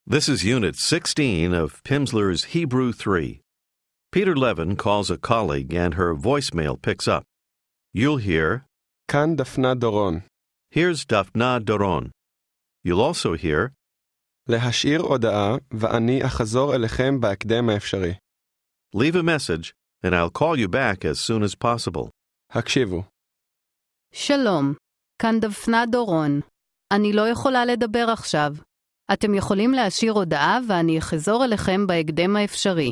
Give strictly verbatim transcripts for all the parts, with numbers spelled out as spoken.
This is Unit sixteen of Pimsleur's Hebrew three. Peter Levin calls a colleague and her voicemail picks up. You'll hear, כאן דפנה דורון. Here's Daphna Doron. You'll also hear, להשאיר הודעה ואני אחזור אליכם בהקדם האפשרי. Leave a message and I'll call you back as soon as possible. הקשיבו. שלום, כאן דפנה דורון. אני לא יכולה לדבר עכשיו. אתם יכולים להשאיר הודעה ואני אחזור אליכם בהקדם האפשרי.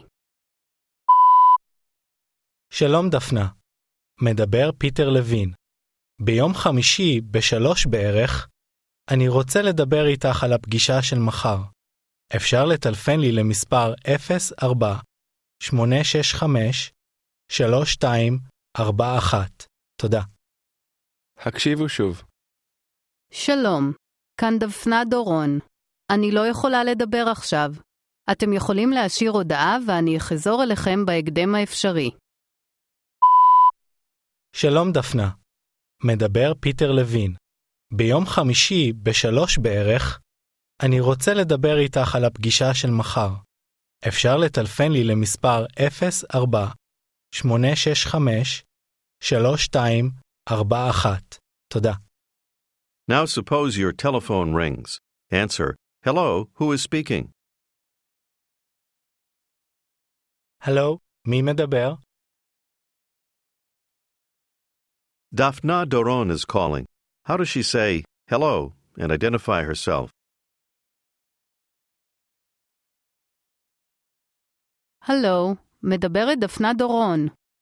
שלום דפנה. מדבר פיטר לוין. ביום חמישי בשלוש בערך, אני רוצה לדבר איתך על הפגישה של מחר. אפשר לטלפן לי למספר אפס ארבע שמונה שש חמש שלוש שתיים ארבע אחת. תודה. הקשיבו שוב. שלום, כאן דפנה דורון. אני לא יכולה לדבר עכשיו. אתם יכולים להשאיר הודעה ואני אחזור אליכם בהקדם האפשרי. שלום דפנה. מדבר פיטר לוין. ביום חמישי בשלוש בערך, אני רוצה לדבר איתך על הפגישה של מחר. אפשר לטלפן לי למספר אפס ארבע שמונה שש חמש שלוש שתיים ארבע אחת. תודה. Now suppose your telephone rings. Answer, Hello, who is speaking? הלו, מי מדבר? Daphna Doron is calling. How does she say, hello, and identify herself? הלו, מדברת דפנה דורון.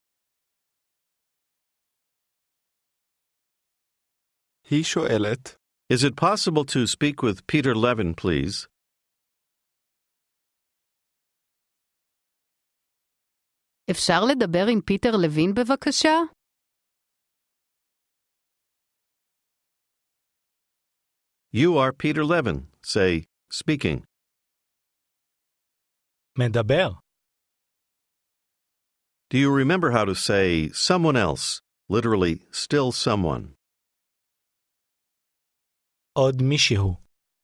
היא שואלת, Is it possible to speak with Peter Levin, please? אפשר לדבר עם פיטר לוין בבקשה? You are Peter Levin. Say, speaking. מדבר. Do you remember how to say someone else, literally still someone? עוד מישהו.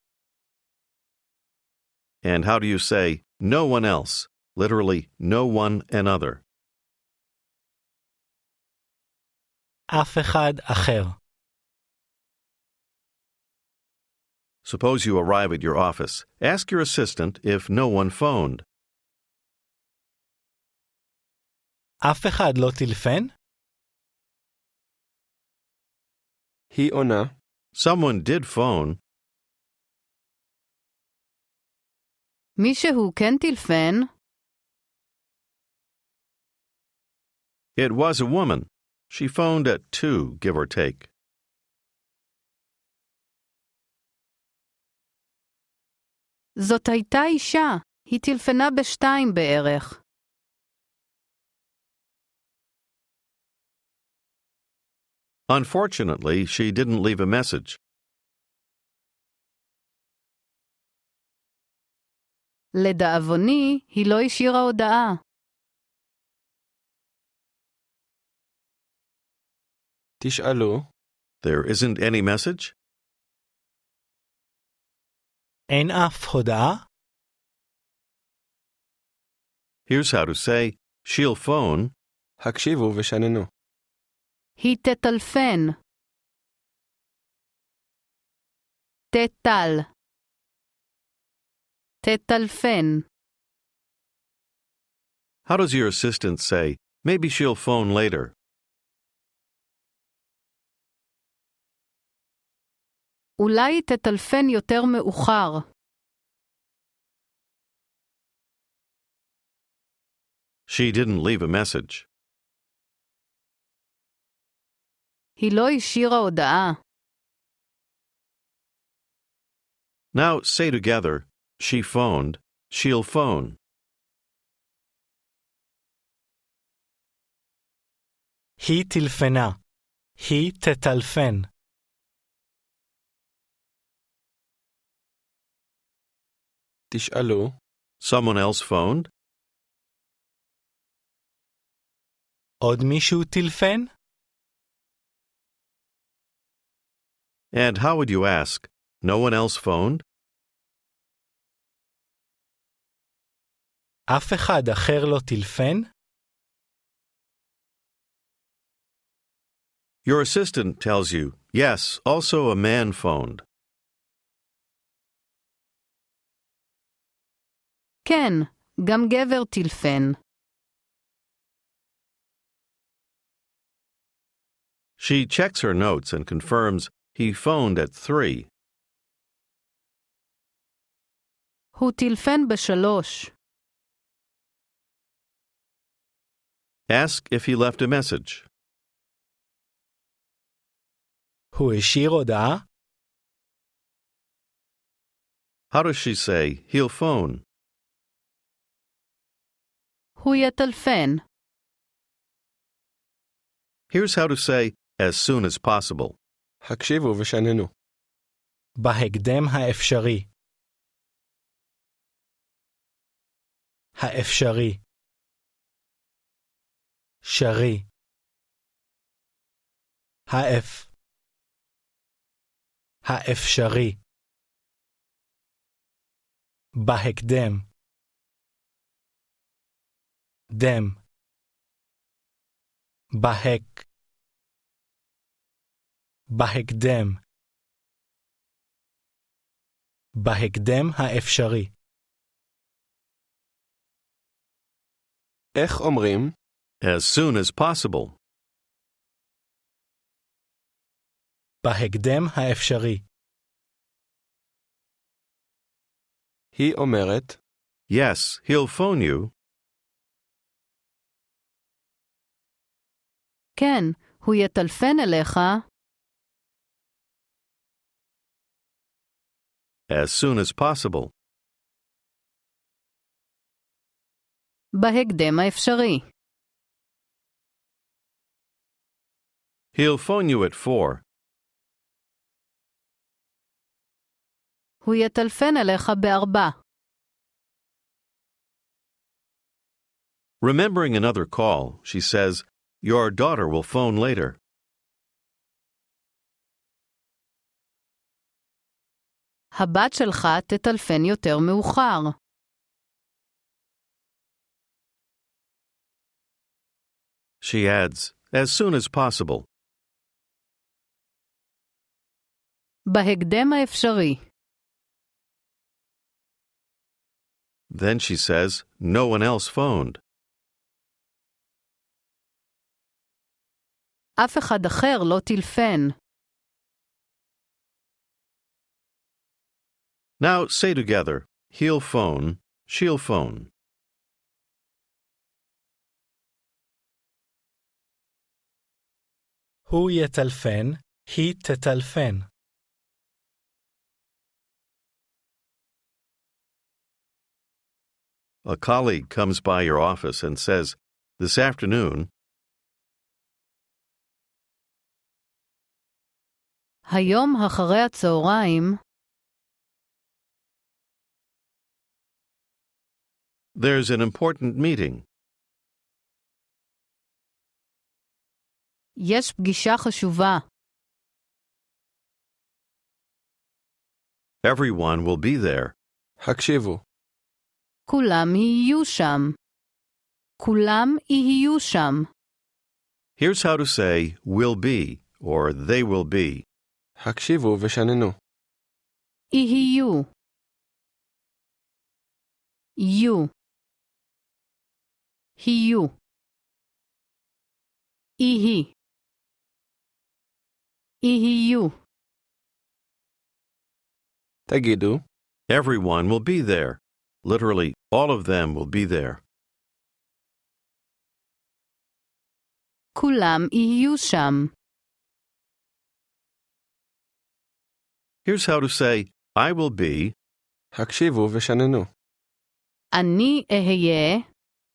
And how do you say no one else, literally no one another? אף אחד אחר. Suppose you arrive at your office. Ask your assistant if no one phoned. אף אחד לא טלפן? היא עונה, Someone did phone. מישהו כן טלפן? It was a woman. She phoned at two, give or take. זאת הייתה אישה. היא טלפנה בשתיים בערך. Unfortunately, she didn't leave a message. לדאבוני, היא לא השאירה הודעה. תשאלו, There isn't any message? אין אף הודעה? Here's how to say, she'll phone. הקשיבו ושננו. היא תטלפן. תטל. תטלפן. How does your assistant say, maybe she'll phone later? אולי היא תטלפן יותר מאוחר. She didn't leave a message. היא לא השאירה הודעה. Now say together, she phoned, she'll phone. היא טלפנה. היא תטלפן. תשאלו, Someone else phoned? עוד מישהו טלפן? And how would you ask, no one else phoned? אף אחד אחר לא טילפן? Your assistant tells you, yes, also a man phoned. כן, גם גבר טילפן. She checks her notes and confirms he phoned at three. הוא טילפן בשלוש. Ask if he left a message. הוא השאיר הודעה? How does she say, he'll phone? הוא יטלפן. Here's how to say, as soon as possible. הקשיבו ושננו. בהקדם האפשרי. האפשרי. שרי. האף. האפשרי. בהקדם. דם. בהק. בהקדם. בהקדם האפשרי. איך אומרים? As soon as possible. בהקדם האפשרי. היא אומרת, Yes, he'll phone you. כן, הוא יטלפן אליך. As soon as possible. בהקדם האפשרי. He'll phone you at four. הוא יטלפן אליך בארבע. Remembering another call, she says, Your daughter will phone later. הבת שלך תטלפן יותר מאוחר. She adds, as soon as possible. בהקדם האפשרי. Then she says, no one else phoned. אף אחד אחר לא טילפן. Now say together, he'll phone, she'll phone. הוא יטלפן, היא תטלפן. A colleague comes by your office and says, this afternoon, היום אחרי הצהריים, there's an important meeting. יש פגישה חשובה. Everyone will be there. הקשיבו. כולם יהיו שם. כולם יהיו שם. Here's how to say will be or they will be. הקשיבו ושננו. יהיו. יהיו. יהיו. יהי. יהיו. תגידו. Everyone will be there. Literally, all of them will be there. כולם יהיו שם. Here's how to say I will be. הקשיבו ושננו. אני אהיה.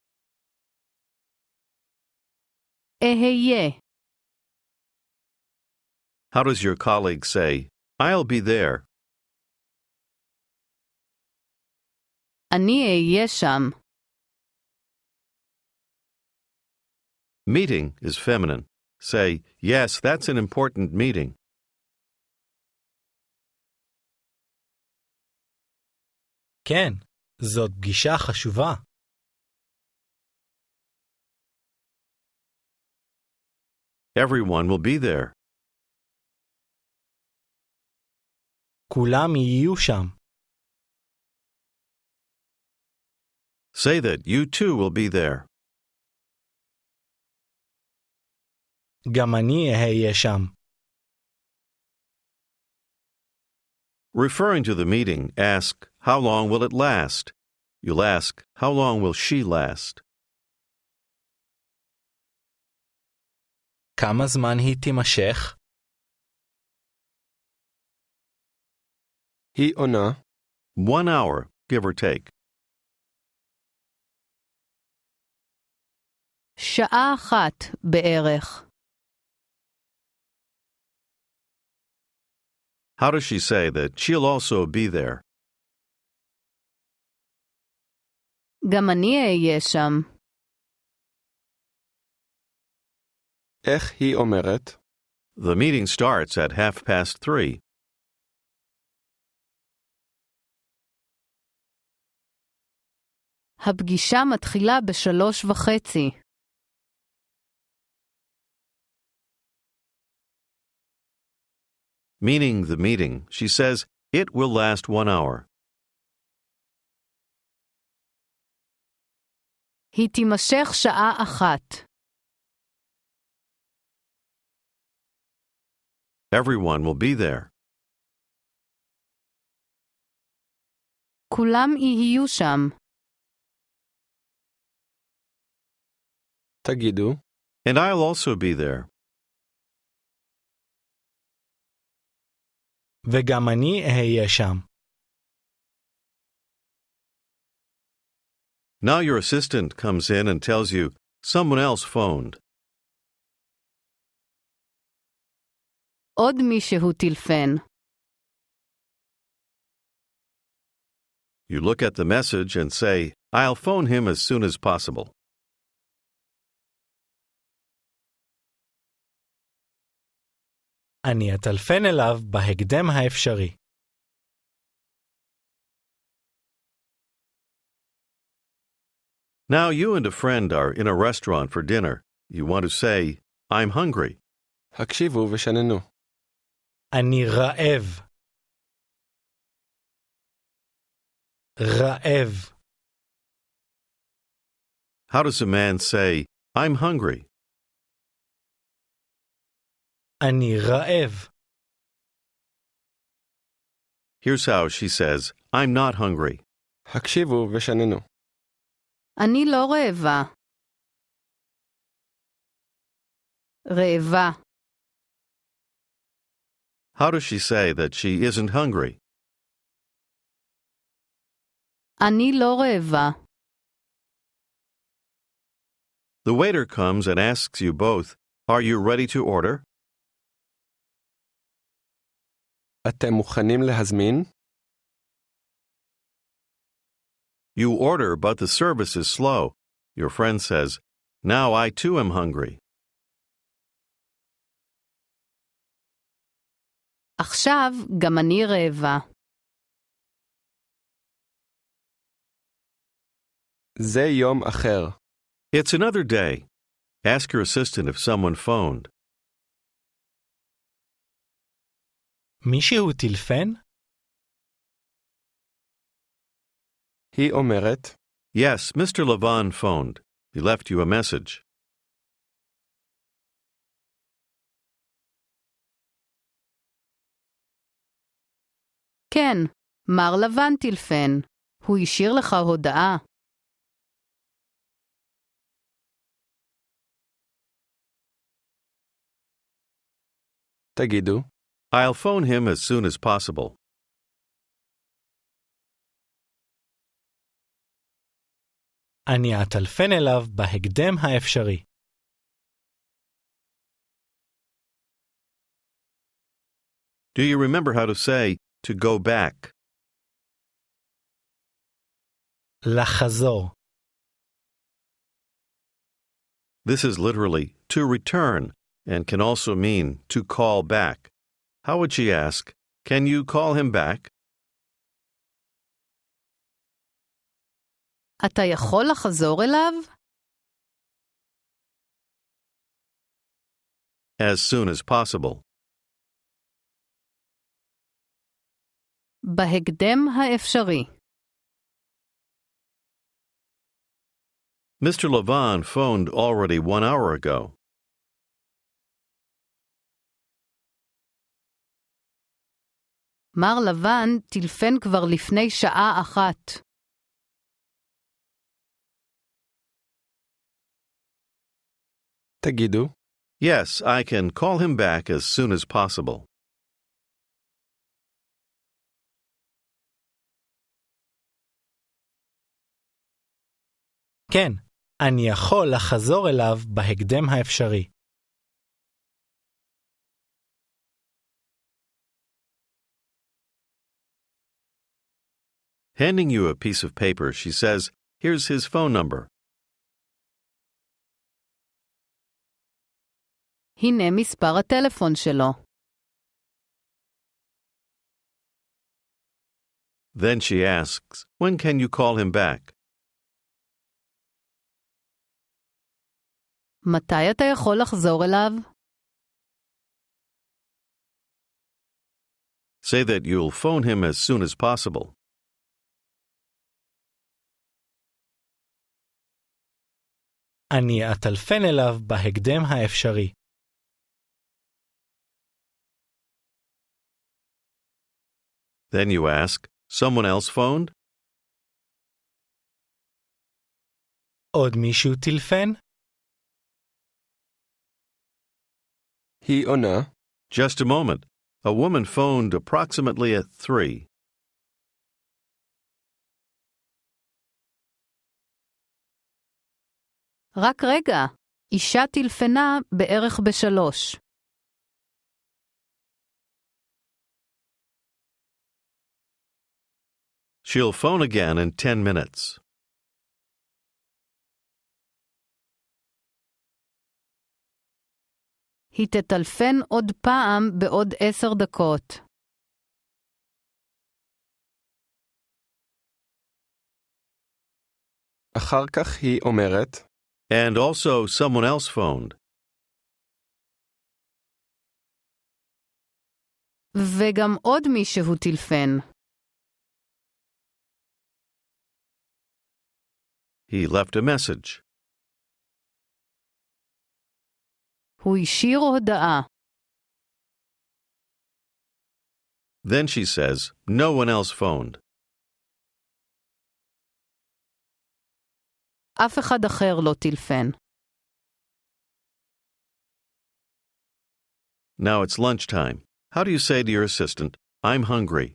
אהיה. How does your colleague say, I'll be there? אני אהיה שם. Meeting is feminine. Say, yes, that's an important meeting. כן, זאת פגישה חשובה. Everyone will be there. כולם יהיו שם. Say that you too will be there. גם אני אהיה שם. Referring to the meeting, ask, how long will it last? You'll ask, how long will she last? כמה זמן היא תימשך? היא עונה. One hour, give or take. שעה אחת בערך. How does she say that she'll also be there? גם אני אהיה שם. איך היא אומרת? The meeting starts at half past three. הפגישה מתחילה בשלוש וחצי. Meaning the meeting, she says, it will last one hour. היא תימשך שעה אחת. Everyone will be there. כולם יהיו שם. תגידו. And I'll also be there. וגם אני אהיה שם. Now your assistant comes in and tells you someone else phoned. עוד מישהו טלפן. You look at the message and say, I'll phone him as soon as possible. אני אטלפן אליו בהקדם האפשרי. Now you and a friend are in a restaurant for dinner. You want to say, I'm hungry. הקשיבו ושננו. אני רעב. רעב. How does a man say, I'm hungry? אני רעב. Here's how she says, I'm not hungry. הקשיבו ושננו. אני לא רעבה. רעבה. How does she say that she isn't hungry? אני לא רעבה. The waiter comes and asks you both, are you ready to order? אתם מוכנים להזמין? You order, but the service is slow. Your friend says, now I too am hungry. עכשיו גם אני רעבה. זה יום אחר. It's another day. Ask your assistant if someone phoned. מישהו טלפן? היא אומרת. Yes, Mister Levon phoned. He left you a message. כן, מר לבן טלפן. הוא השאיר לך הודעה. תגידו. I'll phone him as soon as possible. אני אטלפן אליו בהקדם האפשרי. Do you remember how to say, to go back? לחזור. This is literally to return and can also mean to call back. How would she ask, can you call him back? אתה יכול לחזור אליו? as soon as possible. בהקדם האפשרי. Mister Levin phoned already one hour ago. מר לבן טלפן כבר לפני שעה אחת. תגידו, Yes, I can call him back as soon as possible. כן, אני יכול לחזור אליו בהקדם האפשרי. Handing you a piece of paper, she says, "Here's his phone number." הנה מספר הטלפון שלו. Then she asks, "When can you call him back?" מתי אתה יכול לחזור אליו? Say that you'll phone him as soon as possible. אני אטלפן אליו בהקדם האפשרי. Then you ask, "Someone else phoned?" עוד מישהו טלפן? היא עונה, Just a moment. A woman phoned approximately at three. רק רגע, אישה טלפנה בערך בשלוש. She'll phone again in ten minutes. היא תטלפן עוד פעם בעוד עשר דקות. אחר כך היא אומרת, And also someone else phoned. וגם עוד מישהו טלפן. He left a message. הוא השאיר הודעה. Then she says, "No one else phoned." אף אחד אחר לא טלפן. Now it's lunchtime. How do you say to your assistant, "I'm hungry"?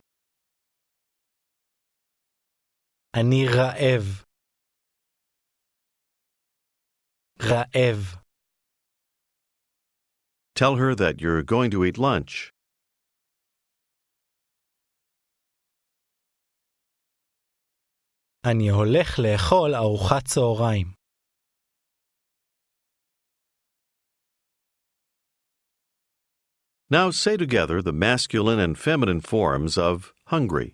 אני רעב. רעב. Tell her that you're going to eat lunch. אני הולך לאכול ארוחת צהריים. Now say together the masculine and feminine forms of hungry.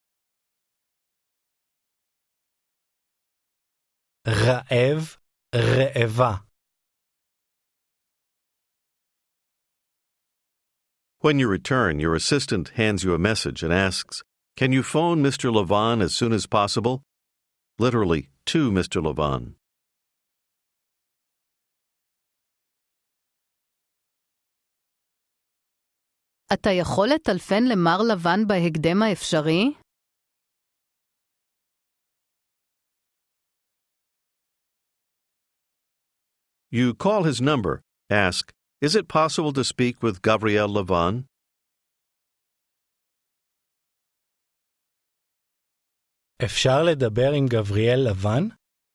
רעב, רעבה. When you return, your assistant hands you a message and asks, "Can you phone Mister Levin as soon as possible?" Literally, to Mister Levin. אתה יכול לטלפן למר לבן בהקדם האפשרי? You call his number. Ask, "Is it possible to speak with Gabriel Levin?" אפשר לדבר עם גבריאל לבן?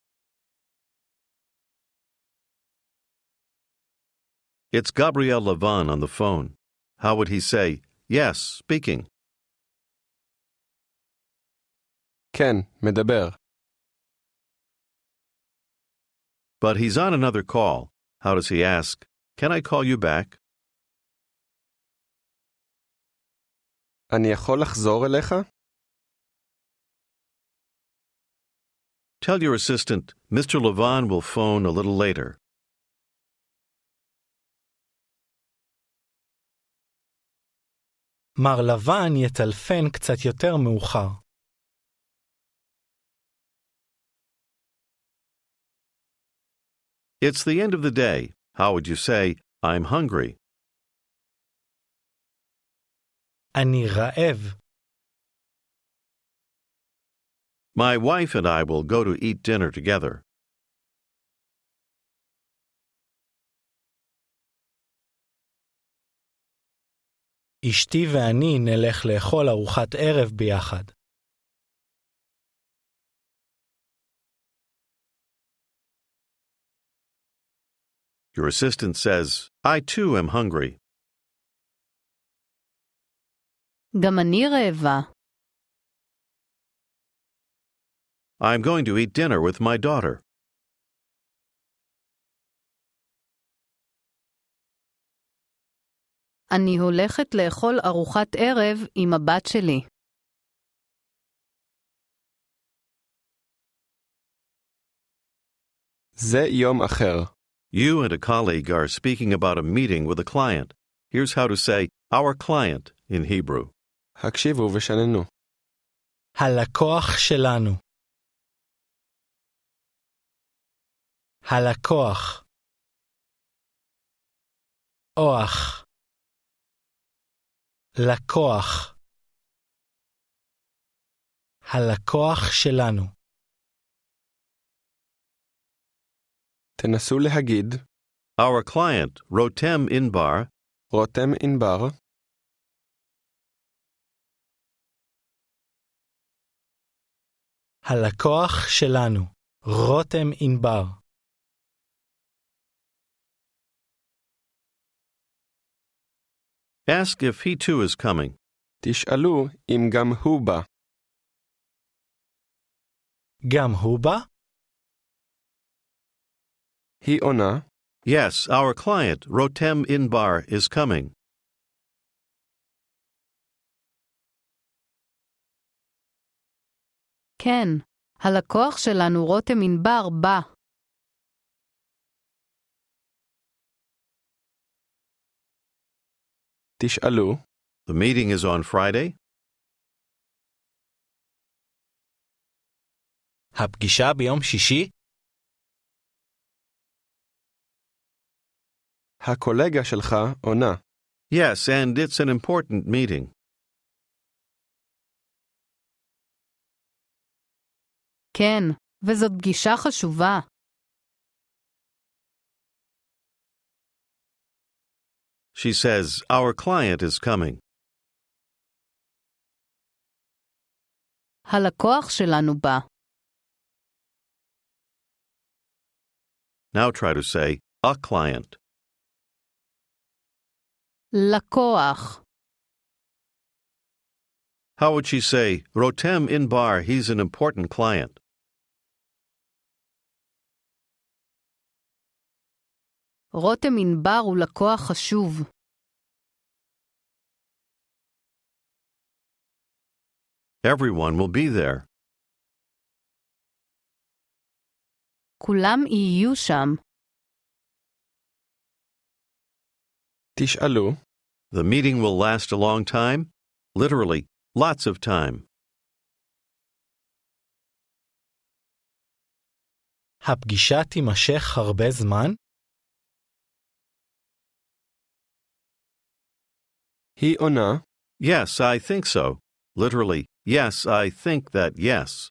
It's Gabriel Levin on the phone. How would he say, "Yes, speaking"? כן, מדבר. But he's on another call. How does he ask, "Can I call you back"? אני יכול לחזור אליך? Tell your assistant, "Mister Levin will phone a little later." מר לבן יטלפן קצת יותר מאוחר. It's the end of the day. How would you say, I'm hungry? אני רעב. My wife and I will go to eat dinner together. אשתי ואני נלך לאכול ארוחת ערב ביחד. Your assistant says, I too am hungry. גם אני רעבה. I'm going to eat dinner with my daughter. אני הולכת לאכול ארוחת ערב עם הבת שלי. זה יום אחר. You and a colleague are speaking about a meeting with a client. Here's how to say our client in Hebrew. הקשיבו ושננו. הלקוח שלנו. הלקוח. אוח. לקוח. הלקוח שלנו. תנסו להגיד. Our client, Rotem Inbar, רותם ענבר. הלקוח שלנו. רותם ענבר. ask if he too is coming. תשאלו אם גם הוא בא. גם הוא בא? היא עונה. Yes, our client, Rotem Inbar, is coming. כן, הלקוח שלנו רותם ענבר בא. תשאלו. The meeting is on Friday. הפגישה ביום שישי? הקולגה שלך עונה. Yes, and it's an important meeting. כן, וזאת פגישה חשובה. She says, our client is coming. הלקוח שלנו בא. Now try to say, a client. לקוח. How would she say, Rotem Inbar, he's an important client? רותם ענבר הוא לקוח חשוב. Everyone will be there. כולם יהיו שם. תשאלו. The meeting will last a long time? Literally, lots of time. הפגישה תימשך הרבה זמן? היא עונה. Yes, I think so. Literally, yes, I think that yes.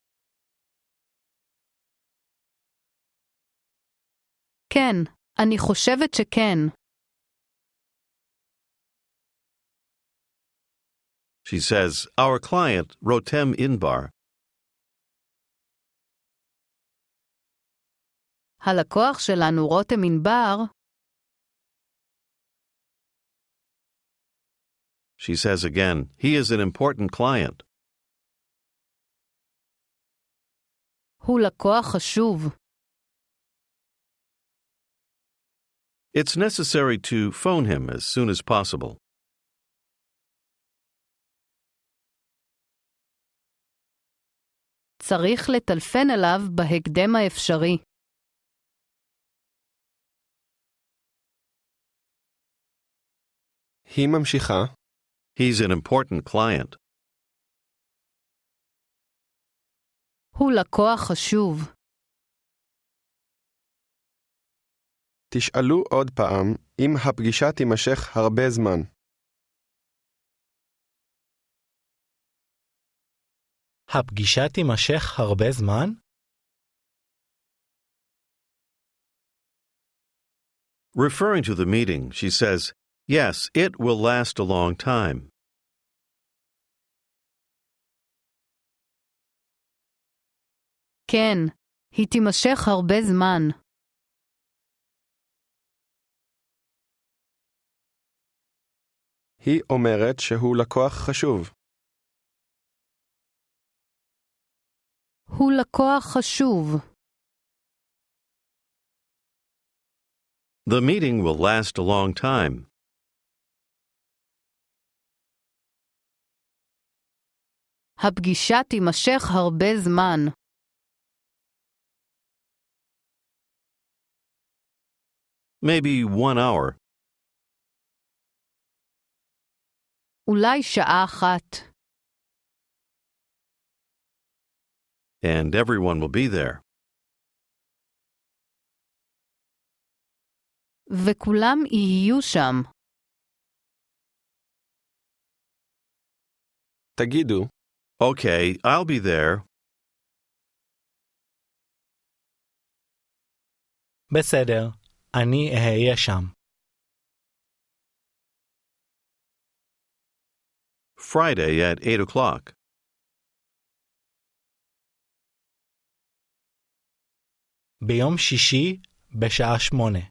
כן, אני חושבת שכן. She says, our client, Rotem Inbar. הלקוח שלנו רותם ענבר. She says again, he is an important client. הוא לקוח חשוב. It's necessary to phone him as soon as possible. צריך לטלפן אליו בהקדם האפשרי. היא ממשיכה. He's an important client. הוא לקוח חשוב. תשאלו עוד פעם אם הפגישה תימשך הרבה זמן. הפגישה תימשך הרבה זמן? Referring to the meeting, she says, yes, it will last a long time. כן, היא תימשך הרבה זמן. היא אומרת שהוא לקוח חשוב. הוא לקוח חשוב. The meeting will last a long time. הפגישה תימשך הרבה זמן. Maybe one hour. אולי שעה אחת. And everyone will be there. וכולם יהיו שם. תגידו, Okay, I'll be there. בסדר, אני אהיה שם. Friday at eight o'clock. ביום שישי בשעה שמונה.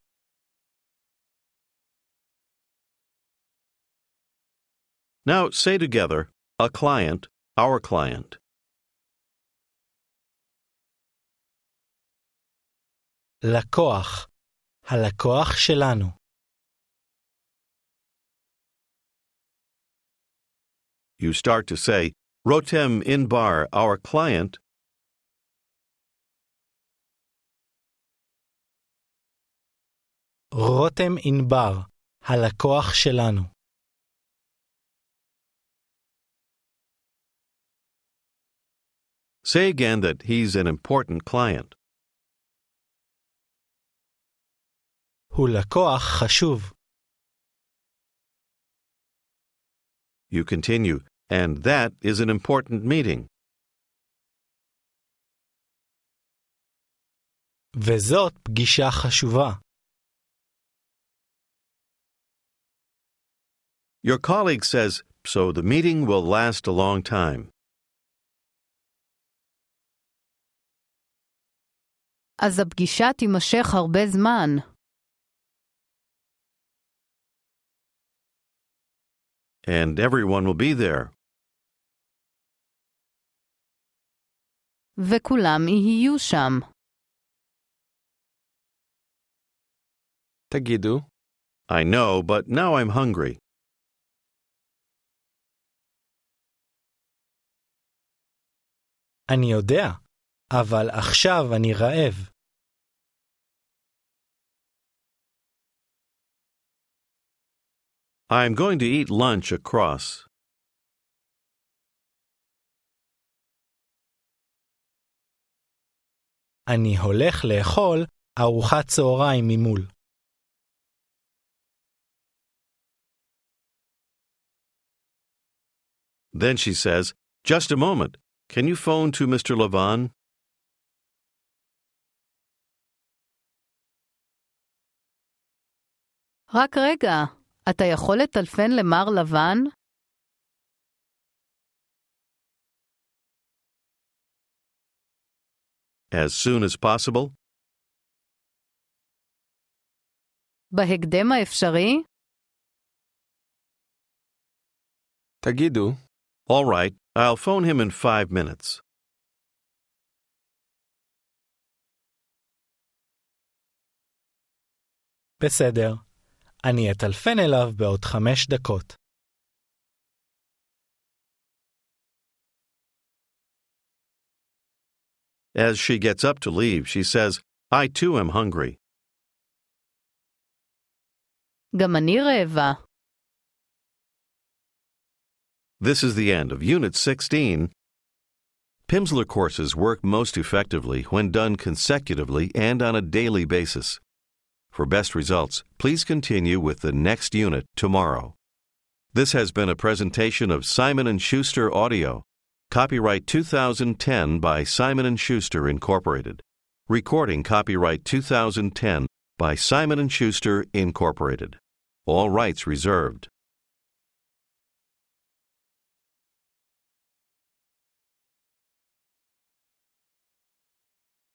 Now say together, a client, our client. לקוח, הלקוח שלנו. You start to say, Rotem Inbar, our client. רותם ענבר, הלקוח שלנו. Say again that he's an important client. הוא לקוח חשוב. You continue, and that is an important meeting. וזאת פגישה חשובה. Your colleague says, so the meeting will last a long time. אז הפגישה תימשך הרבה זמן. And everyone will be there. וכולם יהיו שם. תגידו, I know, but now I'm hungry. אני יודע, אבל עכשיו אני רעב. I'm going to eat lunch across. אני הולך לאכול ארוחת צהריים ממול. Then she says, just a moment. Can you phone to Mister Levan? רק רגע, אתה יכול לטלפן למר לבן? As soon as possible. בהקדם האפשרי? תגידו, All right, I'll phone him in five minutes. בסדר, אני אטלפן אליו בעוד חמש דקות. As she gets up to leave, she says, I too am hungry. גם אני רעבה. This is the end of Unit sixteen. Pimsleur courses work most effectively when done consecutively and on a daily basis. For best results, please continue with the next unit tomorrow. This has been a presentation of Simon and Schuster Audio. Copyright two thousand ten by Simon and Schuster, Incorporated. Recording copyright two thousand ten by Simon and Schuster, Incorporated. All rights reserved.